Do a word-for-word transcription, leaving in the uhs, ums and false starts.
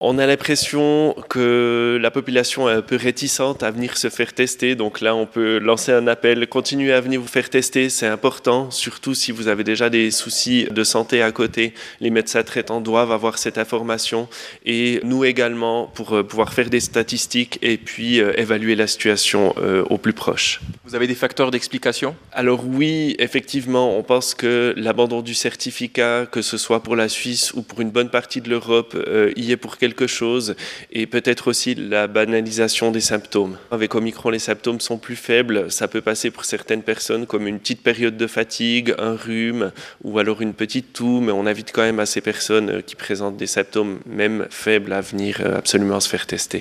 On a l'impression que la population est un peu réticente à venir se faire tester. Donc là, on peut lancer un appel. Continuez à venir vous faire tester, c'est important. Surtout si vous avez déjà des soucis de santé à côté. Les médecins traitants doivent avoir cette information. Et nous également, pour pouvoir faire des statistiques et puis évaluer la situation au plus proche. Vous avez des facteurs d'explication ? Alors oui, effectivement, on pense que l'abandon du certificat, que ce soit pour la Suisse ou pour une bonne partie de l'Europe, euh, y est pour quelque chose. Et peut-être aussi la banalisation des symptômes. Avec Omicron, les symptômes sont plus faibles. Ça peut passer pour certaines personnes comme une petite période de fatigue, un rhume ou alors une petite toux. Mais on invite quand même à ces personnes qui présentent des symptômes même faibles à venir absolument se faire tester.